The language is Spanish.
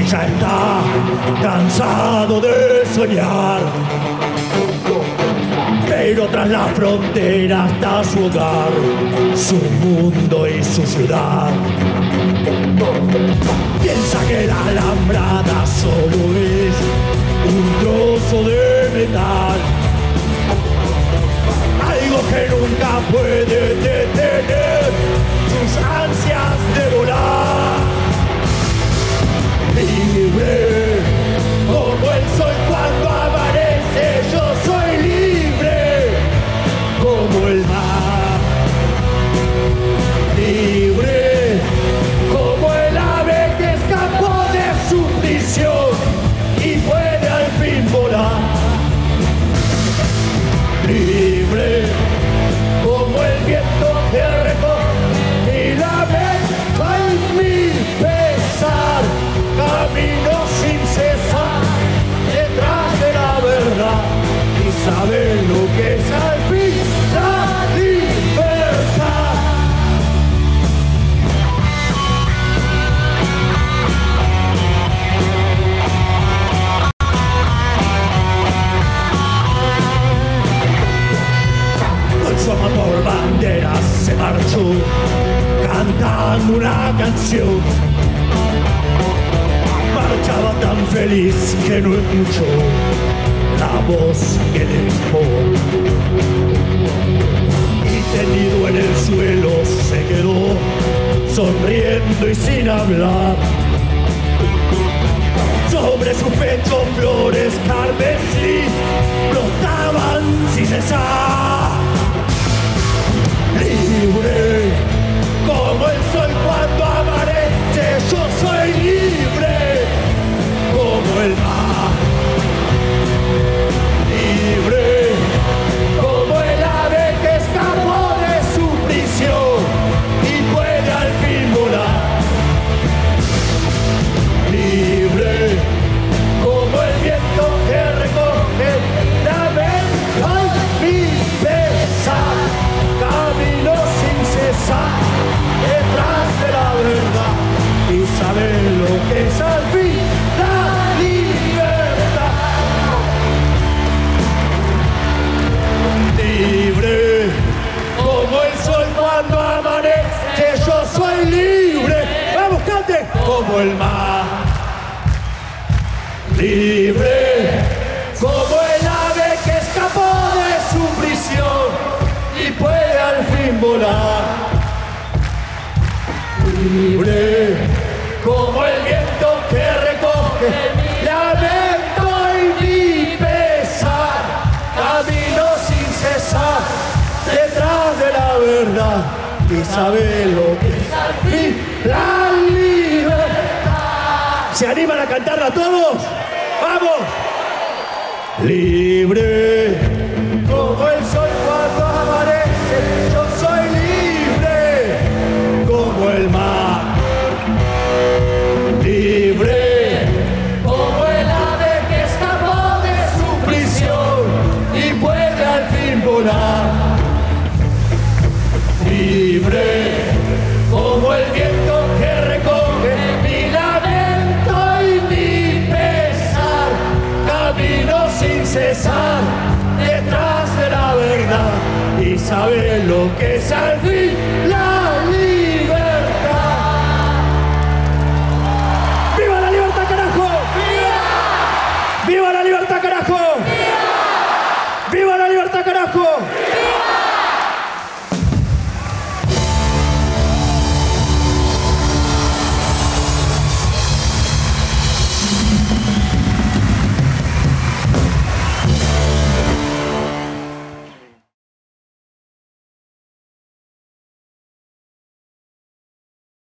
ya está cansado de soñar, pero tras la frontera está su hogar, su mundo y su ciudad. Piensa que la alambrada solo es un trozo de metal, algo que nunca puede detener sus ansias de volar. Libre como el sol cuando amanece, yo soy libre como el mar. Libre como el ave que escapó de su prisión y puede al fin volar. Libre como el viento que recoge mi lamento y mi pesar. Camino sin cesar detrás de la verdad y saber lo que es al fin la libertad. Con su amator bandera se marchó cantando una canción. Marchaba tan feliz que no escuchó la voz que le dijo, y tendido en el suelo se quedó sonriendo y sin hablar. Sobre su pecho flores carmesí brotaban sin cesar. Libre como el sol cuando amanece, yo soy libre como el mar. Libre como el ave que escapó de su prisión y puede al fin volar. Libre como el viento que recoge lamento y mi pesar. Camino sin cesar detrás de la verdad y saber lo que es al fin la libertad. Libre como el sol cuando amanece, yo soy libre. ¡Vamos, cante! Como el mar. Libre como el ave que escapó de su prisión y puede al fin volar. Libre como el viento que recoge lamento y mi pesar. Camino sin cesar detrás de la verdad y saber lo que es al fin la libertad. ¿Se animan a cantarla todos? ¡Vamos! Libre como el sol cuando amanece, yo soy libre como el mar. Libre como el ave que escapó de su prisión y puede al fin volar. Libre como el viento que recoge mi lamento y mi pesar. Camino sin cesar detrás de la verdad y saber lo que es al fin